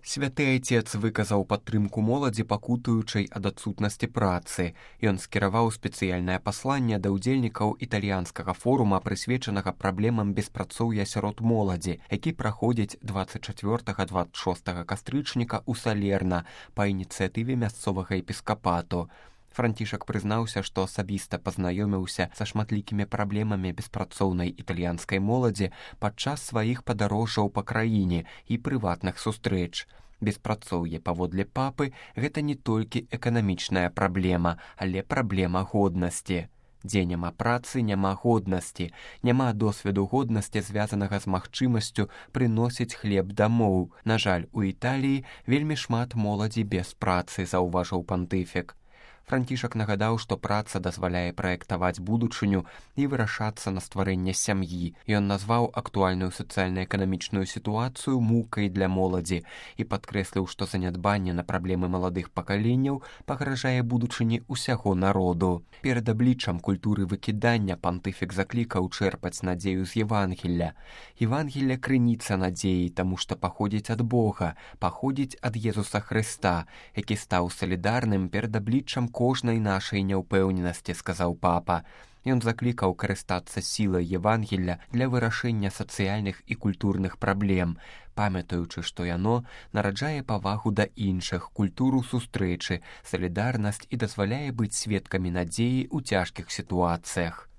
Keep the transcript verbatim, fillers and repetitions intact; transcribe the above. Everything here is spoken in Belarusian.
Святы айцец выказаў падтрымку моладзі, пакутуючай ад адсутнасці працы. Ён скіраваў спецыяльнае пасланне да ўдзельнікаў італьянскага форума, прысвечанага праблемам беспрацоўя сярод моладзі, які праходзіць дваццаць чацвёртага - дваццаць шостага кастрычніка ў Салерна па ініцыятыве мясцовага епіскапату. Францішак прызнаўся, што асабіста пазнаёміўся са шматлікімі праблемамі беспрацоўнай італьянскай моладзі падчас сваіх падарожжаў па краіне і прыватных сустрэч. Беспрацоўе, паводле папы, гэта не толькі эканамічная праблема, але праблема годнасці. Дзе няма працы, няма годнасці, няма досведу годнасці, звязанага з магчымасцю прыносіць хлеб дамоў. На жаль, у Італіі вельмі шмат моладзі без працы, заўважыў пантыфік. Францішак нагадаў, што праца дазваляе праектаваць будучыню і вырашацца на стварэнне сям'і. Ён назваў актуальную сацыяльна-эканамічную сітуацыю мукай для моладзі і падкрэсліў, што занядбанне на праблемы маладых пакаленняў пагражае будучыні ўсяго народу. Перад абліччам культуры выкідання пантыфік заклікаў чэрпаць надзею з Евангелля. Евангелля — крыніца надзеі, таму што паходзіць ад Бога, паходзіць ад Езуса Хрыста, які стаў салідарным перад абліччам кожнай нашай няўпэўненасці, сказаў папа. Ён заклікаў карыстацца сілай Евангелля для вырашэння сацыяльных і культурных праблем, памятаючы, што яно нараджае павагу да іншых, культуру сустрэчы, салідарнасць і дазваляе быць сведкамі надзеі ў цяжкіх сітуацыях.